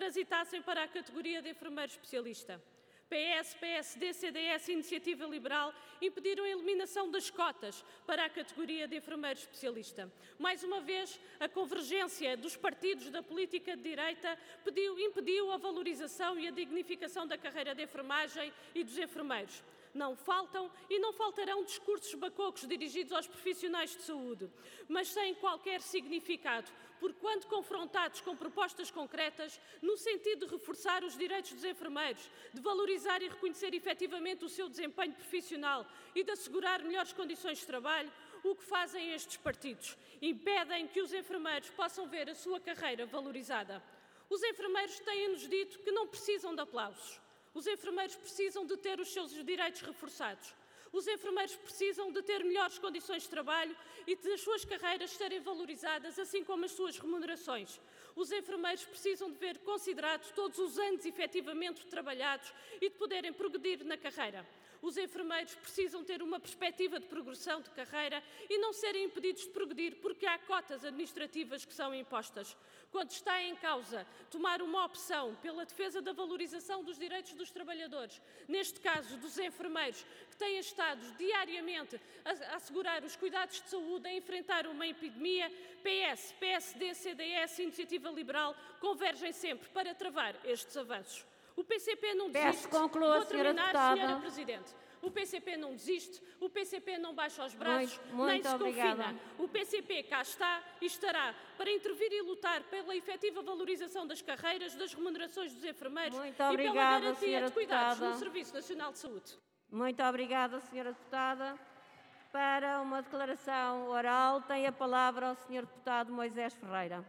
transitassem para a categoria de enfermeiro especialista. PS, PSD, CDS e Iniciativa Liberal impediram a eliminação das cotas para a categoria de enfermeiro especialista. Mais uma vez, a convergência dos partidos da política de direita impediu a valorização e a dignificação da carreira de enfermagem e dos enfermeiros. Não faltam e não faltarão discursos bacocos dirigidos aos profissionais de saúde, mas sem qualquer significado, porque quando confrontados com propostas concretas, no sentido de reforçar os direitos dos enfermeiros, de valorizar e reconhecer efetivamente o seu desempenho profissional e de assegurar melhores condições de trabalho, o que fazem estes partidos? Impedem que os enfermeiros possam ver a sua carreira valorizada. Os enfermeiros têm-nos dito que não precisam de aplausos. Os enfermeiros precisam de ter os seus direitos reforçados. Os enfermeiros precisam de ter melhores condições de trabalho e de as suas carreiras serem valorizadas, assim como as suas remunerações. Os enfermeiros precisam de ver considerados todos os anos efetivamente trabalhados e de poderem progredir na carreira. Os enfermeiros precisam ter uma perspectiva de progressão de carreira e não serem impedidos de progredir porque há cotas administrativas que são impostas. Quando está em causa tomar uma opção pela defesa da valorização dos direitos dos trabalhadores, neste caso dos enfermeiros, que têm estado diariamente a assegurar os cuidados de saúde, a enfrentar uma epidemia, PS, PSD, CDS e Iniciativa Liberal convergem sempre para travar estes avanços. O PCP não desiste. Vou terminar, Senhora Presidente. O PCP não desiste, o PCP não baixa os braços, nem se confina. O PCP cá está e estará para intervir e lutar pela efetiva valorização das carreiras, das remunerações dos enfermeiros e pela garantia de cuidados no Serviço Nacional de Saúde. Muito obrigada, Senhora Deputada. Para uma declaração oral, tem a palavra o Senhor Deputado Moisés Ferreira.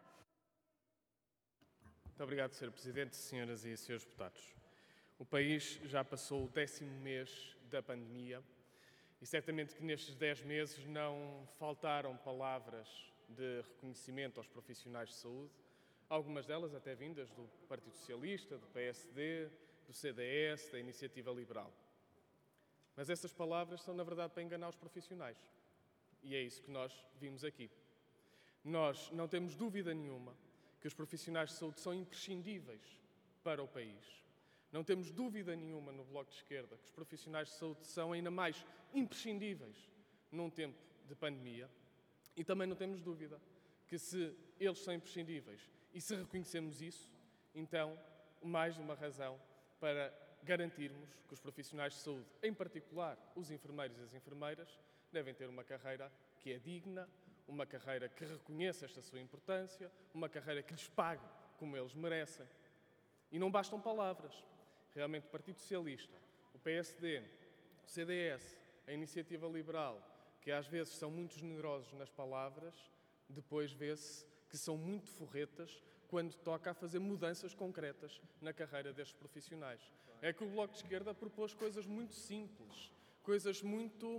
Muito obrigado, Sr. Presidente, senhoras e senhores deputados. O país já passou o 10º mês da pandemia e certamente que nestes 10 meses não faltaram palavras de reconhecimento aos profissionais de saúde, algumas delas até vindas do Partido Socialista, do PSD, do CDS, da Iniciativa Liberal. Mas essas palavras são, na verdade, para enganar os profissionais. E é isso que nós vimos aqui. Nós não temos dúvida nenhuma que os profissionais de saúde são imprescindíveis para o país. Não temos dúvida nenhuma no Bloco de Esquerda que os profissionais de saúde são ainda mais imprescindíveis num tempo de pandemia. E também não temos dúvida que se eles são imprescindíveis e se reconhecemos isso, então mais uma razão para garantirmos que os profissionais de saúde, em particular os enfermeiros e as enfermeiras, devem ter uma carreira que é digna, uma carreira que reconheça esta sua importância, uma carreira que lhes pague como eles merecem. E não bastam palavras. Realmente o Partido Socialista, o PSD, o CDS, a Iniciativa Liberal, que às vezes são muito generosos nas palavras, depois vê-se que são muito forretas quando toca a fazer mudanças concretas na carreira destes profissionais. É que o Bloco de Esquerda propôs coisas muito simples, coisas muito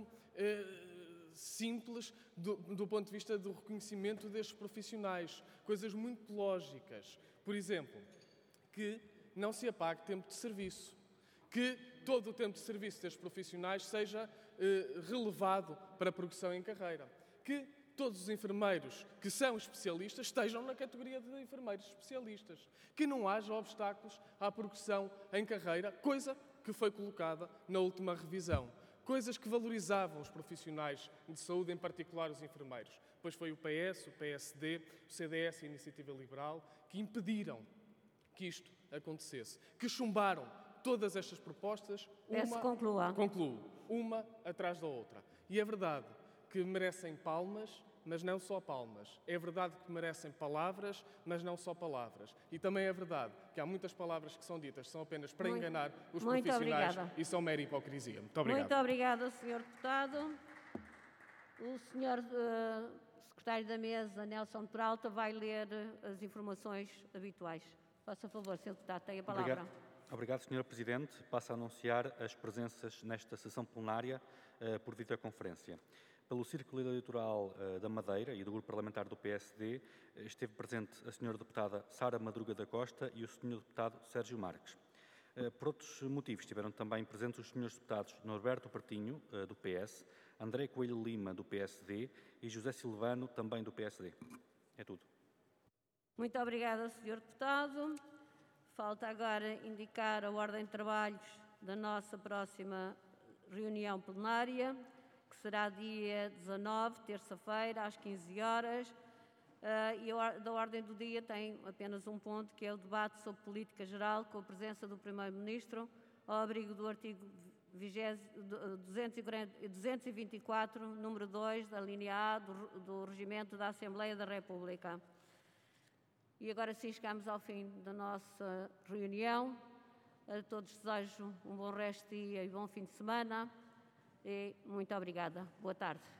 simples do ponto de vista do reconhecimento destes profissionais, coisas muito lógicas. Por exemplo, que não se apague tempo de serviço, que todo o tempo de serviço destes profissionais seja relevado para a progressão em carreira, que todos os enfermeiros que são especialistas estejam na categoria de enfermeiros especialistas, que não haja obstáculos à progressão em carreira, coisa que foi colocada na última revisão. Coisas que valorizavam os profissionais de saúde, em particular os enfermeiros. Pois foi o PS, o PSD, o CDS e a Iniciativa Liberal que impediram que isto acontecesse, que chumbaram todas estas propostas, uma atrás da outra. E é verdade que merecem palmas, mas não só palmas. É verdade que merecem palavras, mas não só palavras. E também é verdade que há muitas palavras que são ditas, são apenas para enganar os profissionais e são mera hipocrisia. Muito obrigado. Muito obrigada, Sr. Deputado. O Sr. Secretário da Mesa, Nelson Peralta, vai ler as informações habituais. Faça favor, Sr. Deputado, tem a palavra. Obrigado, Sr. Presidente. Passo a anunciar as presenças nesta sessão plenária por videoconferência. Pelo Círculo Eleitoral da Madeira e do Grupo Parlamentar do PSD, esteve presente a Sra. Deputada Sara Madruga da Costa e o Sr. Deputado Sérgio Marques. Por outros motivos, estiveram também presentes os Srs. Deputados Norberto Pertinho, do PS, André Coelho Lima, do PSD e José Silvano, também do PSD. É tudo. Muito obrigada, Sr. Deputado. Falta agora indicar a ordem de trabalhos da nossa próxima reunião plenária, que será dia 19, terça-feira, às 15 horas. E da ordem do dia tem apenas um ponto, que é o debate sobre política geral, com a presença do Primeiro-Ministro, ao abrigo do artigo 224, número 2, da linha A do Regimento da Assembleia da República. E agora sim chegamos ao fim da nossa reunião. A todos desejo um bom resto de dia e bom fim de semana. E muito obrigada. Boa tarde.